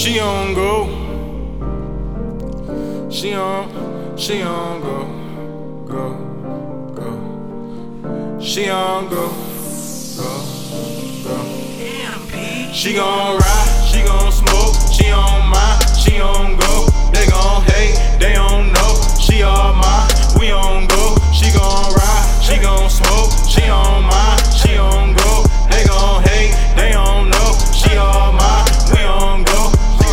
She on go. She on go. She on go. She gon' ride, she gon' smoke, she on mine, she on go. They gon' hate, they don't know, she all mine, we on go. She gon' ride, she gon' smoke, she on mine, she on go. They gon' hate, they don't know, she all mine, we on go.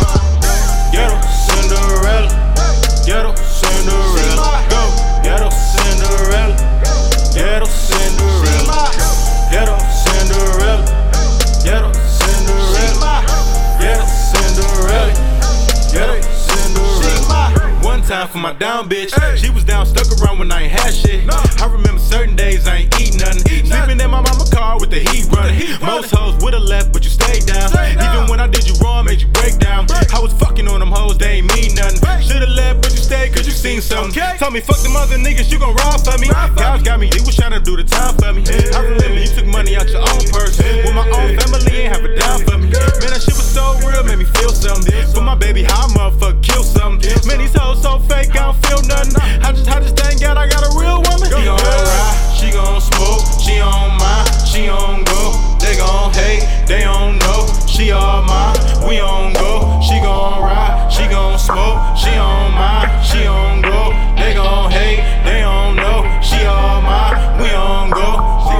Ghetto Cinderella, ghetto Cinderella, go. Ghetto Cinderella, ghetto Cinderella, ghetto Cinderella, ghetto Cinderella, ghetto Cinderella, ghetto Cinderella. One time for my down bitch, she was down, stuck around when I ain't had shit. I remember certain days I ain't eat nothing. Sleeping in my mama car with the heat running. Most hoes would've left, but you stayed down. Even when I did you wrong, made you break down. I was fucking on them hoes, they ain't mean nothing. Should've left, but you stayed cause you seen something. Told me fuck them other niggas, you gon' ride for me. Cows got me, you was tryna do the time for me. I remember you took money out your own purse. With my own family, ain't have it down for me. Man, that shit was so real, made me feel something. For my baby, how a motherfucker kill something. Man, these hoes so fake, I don't feel nothing. I just had this thing out, I got a real woman. She gon' ride, she gon' smoke, she on mine, she on go. They gon' hate, they don't know, she all mine, we on go. She gon' ride, she gon' smoke, she on mine, she on go. They gon' hate, they don't know, she all mine, we on go.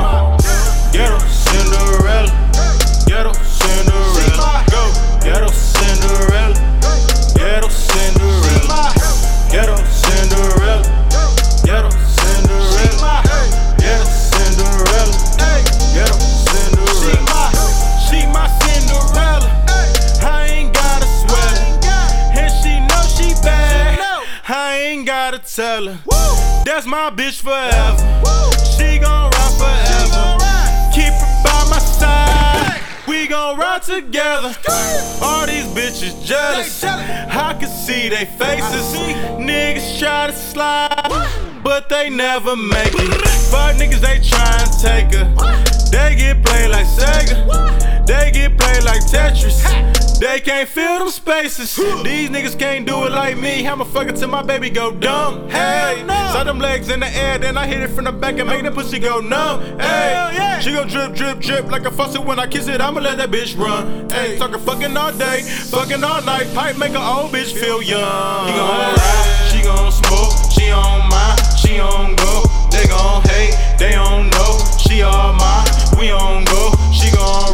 Ghetto Cinderella, ghetto Cinderella, go. Ghetto Cinderella, ghetto Cinderella, ghetto Cinderella, ghetto Cinderella, ghetto Cinderella, ghetto Cinderella. She my Cinderella, I ain't gotta sweat her, and she know she bad, I ain't gotta tell her. That's my bitch forever, she gon' ride forever. Keep her by my side, we gon' ride together. All these bitches jealous, I can see they faces. Niggas try to slide, but they never make it. Fuck niggas, they try and take her. They get played like Sega, they get played like Tetris. They can't fill them spaces. These niggas can't do it like me. I'ma fuck it till my baby go dumb. Hey, slide them legs in the air, then I hit it from the back and make that pussy go numb. Hey, she gon' drip, drip, drip like a faucet. When I kiss it, I'ma let that bitch run. Hey, talking fucking all day, fucking all night. Pipe make an old bitch feel young. She gon' ride, she gon' smoke, she on mine, she on go. They gon' hate, they don't know, she all mine, we on go. She gon'